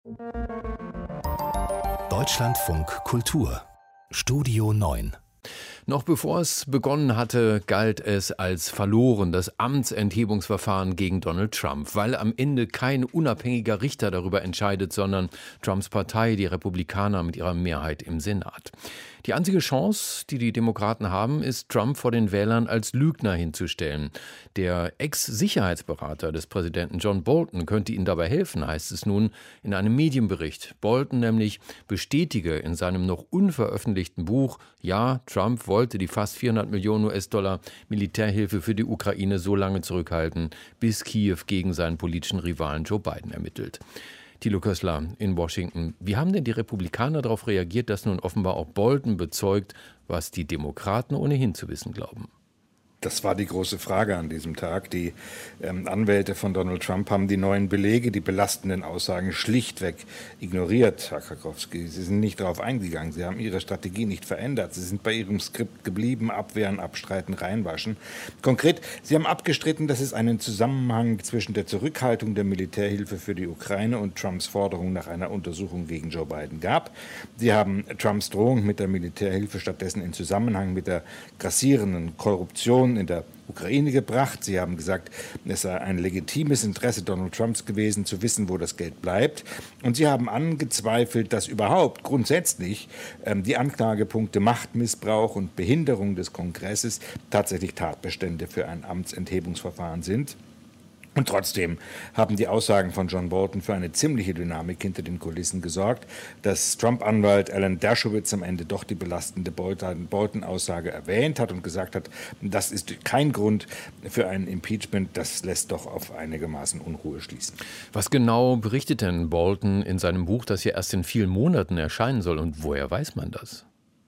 Deutschlandfunk Kultur Studio 9. Noch bevor es begonnen hatte, galt es als verloren, das Amtsenthebungsverfahren gegen Donald Trump, weil am Ende kein unabhängiger Richter darüber entscheidet, sondern Trumps Partei, die Republikaner, mit ihrer Mehrheit im Senat. Die einzige Chance, die die Demokraten haben, ist, Trump vor den Wählern als Lügner hinzustellen. Der Ex-Sicherheitsberater des Präsidenten John Bolton könnte ihnen dabei helfen, heißt es nun in einem Medienbericht. Bolton nämlich bestätige in seinem noch unveröffentlichten Buch, ja, Trump wollte die fast 400 Millionen US-Dollar Militärhilfe für die Ukraine so lange zurückhalten, bis Kiew gegen seinen politischen Rivalen Joe Biden ermittelt. Thilo Kössler in Washington. Wie haben denn die Republikaner darauf reagiert, dass nun offenbar auch Bolton bezeugt, was die Demokraten ohnehin zu wissen glauben? Das war die große Frage an diesem Tag. Die Anwälte von Donald Trump haben die neuen Belege, die belastenden Aussagen schlichtweg ignoriert, Herr Krakowski. Sie sind nicht darauf eingegangen. Sie haben ihre Strategie nicht verändert. Sie sind bei ihrem Skript geblieben, abwehren, abstreiten, reinwaschen. Konkret, sie haben abgestritten, dass es einen Zusammenhang zwischen der Zurückhaltung der Militärhilfe für die Ukraine und Trumps Forderung nach einer Untersuchung gegen Joe Biden gab. Sie haben Trumps Drohung mit der Militärhilfe stattdessen in Zusammenhang mit der grassierenden Korruption in der Ukraine gebracht. Sie haben gesagt, es sei ein legitimes Interesse Donald Trumps gewesen, zu wissen, wo das Geld bleibt. Und sie haben angezweifelt, dass überhaupt grundsätzlich die Anklagepunkte Machtmissbrauch und Behinderung des Kongresses tatsächlich Tatbestände für ein Amtsenthebungsverfahren sind. Und trotzdem haben die Aussagen von John Bolton für eine ziemliche Dynamik hinter den Kulissen gesorgt, dass Trump-Anwalt Alan Dershowitz am Ende doch die belastende Bolton-Aussage erwähnt hat und gesagt hat, das ist kein Grund für ein Impeachment, das lässt doch auf einigermaßen Unruhe schließen. Was genau berichtet denn Bolton in seinem Buch, das ja erst in vielen Monaten erscheinen soll, und woher weiß man das?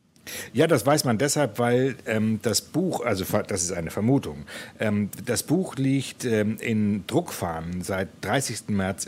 Ja, das weiß man deshalb, weil das Buch, also das ist eine Vermutung, das Buch liegt in Druckfahnen seit 30.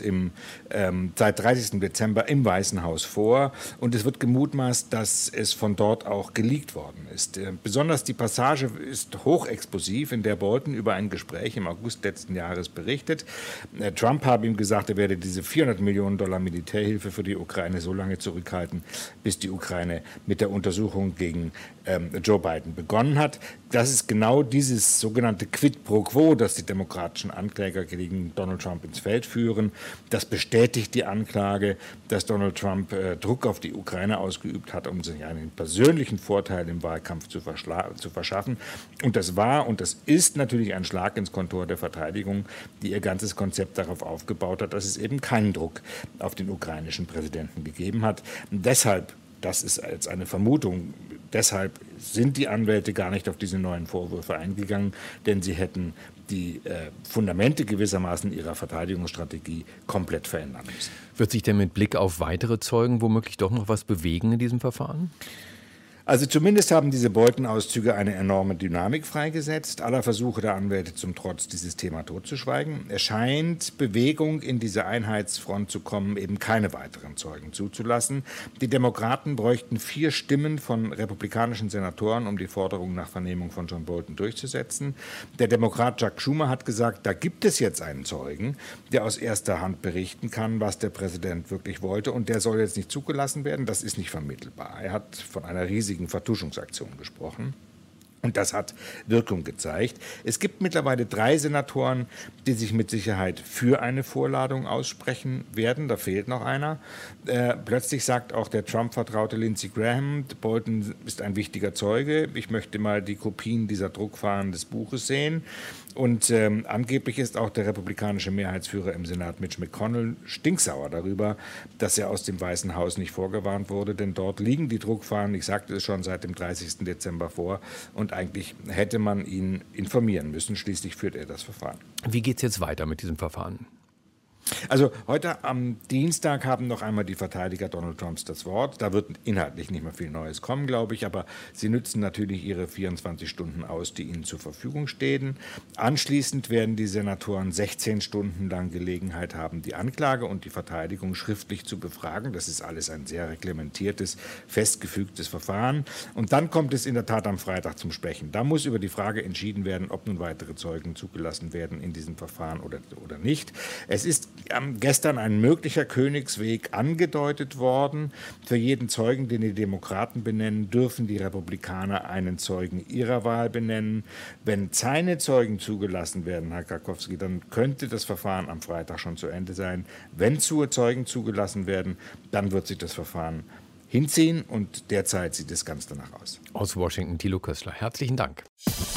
Dezember im Weißen Haus vor und es wird gemutmaßt, dass es von dort auch geleakt worden ist. Besonders die Passage ist hochexplosiv, in der Bolton über ein Gespräch im August letzten Jahres berichtet. Trump habe ihm gesagt, er werde diese 400 Millionen Dollar Militärhilfe für die Ukraine so lange zurückhalten, bis die Ukraine mit der Untersuchung gegen Joe Biden begonnen hat. Das ist genau dieses sogenannte Quid pro quo, das die demokratischen Ankläger gegen Donald Trump ins Feld führen. Das bestätigt die Anklage, dass Donald Trump Druck auf die Ukraine ausgeübt hat, um sich einen persönlichen Vorteil im Wahlkampf zu verschaffen. Und das war und das ist natürlich ein Schlag ins Kontor der Verteidigung, die ihr ganzes Konzept darauf aufgebaut hat, dass es eben keinen Druck auf den ukrainischen Präsidenten gegeben hat. Und deshalb, das ist jetzt eine Vermutung, deshalb sind die Anwälte gar nicht auf diese neuen Vorwürfe eingegangen, denn sie hätten die Fundamente gewissermaßen ihrer Verteidigungsstrategie komplett verändern müssen. Wird sich denn mit Blick auf weitere Zeugen womöglich doch noch was bewegen in diesem Verfahren? Also zumindest haben diese Bolton-Auszüge eine enorme Dynamik freigesetzt, aller Versuche der Anwälte zum Trotz, dieses Thema totzuschweigen. Es scheint Bewegung in diese Einheitsfront zu kommen, eben keine weiteren Zeugen zuzulassen. Die Demokraten bräuchten 4 Stimmen von republikanischen Senatoren, um die Forderung nach Vernehmung von John Bolton durchzusetzen. Der Demokrat Chuck Schumer hat gesagt, da gibt es jetzt einen Zeugen, der aus erster Hand berichten kann, was der Präsident wirklich wollte, und der soll jetzt nicht zugelassen werden. Das ist nicht vermittelbar. Er hat von einer riesigen Vertuschungsaktion gesprochen. Und das hat Wirkung gezeigt. Es gibt mittlerweile 3 Senatoren, die sich mit Sicherheit für eine Vorladung aussprechen werden. Da fehlt noch einer. Plötzlich sagt auch der Trump-Vertraute Lindsey Graham, Bolton ist ein wichtiger Zeuge. Ich möchte mal die Kopien dieser Druckfahnen des Buches sehen. Und angeblich ist auch der republikanische Mehrheitsführer im Senat Mitch McConnell stinksauer darüber, dass er aus dem Weißen Haus nicht vorgewarnt wurde. Denn dort liegen die Druckfahnen, ich sagte es schon, seit dem 30. Dezember vor. Und eigentlich hätte man ihn informieren müssen. Schließlich führt er das Verfahren. Wie geht es jetzt weiter mit diesem Verfahren? Also heute am Dienstag haben noch einmal die Verteidiger Donald Trumps das Wort. Da wird inhaltlich nicht mehr viel Neues kommen, glaube ich, aber sie nützen natürlich ihre 24 Stunden aus, die ihnen zur Verfügung stehen. Anschließend werden die Senatoren 16 Stunden lang Gelegenheit haben, die Anklage und die Verteidigung schriftlich zu befragen. Das ist alles ein sehr reglementiertes, festgefügtes Verfahren. Und dann kommt es in der Tat am Freitag zum Sprechen. Da muss über die Frage entschieden werden, ob nun weitere Zeugen zugelassen werden in diesem Verfahren oder nicht. Es ist Gestern ein möglicher Königsweg angedeutet worden. Für jeden Zeugen, den die Demokraten benennen, dürfen die Republikaner einen Zeugen ihrer Wahl benennen. Wenn keine Zeugen zugelassen werden, Herr Karkowski, dann könnte das Verfahren am Freitag schon zu Ende sein. Wenn Zeugen zugelassen werden, dann wird sich das Verfahren hinziehen und derzeit sieht es ganz danach aus. Aus Washington, Thilo Köstler. Herzlichen Dank.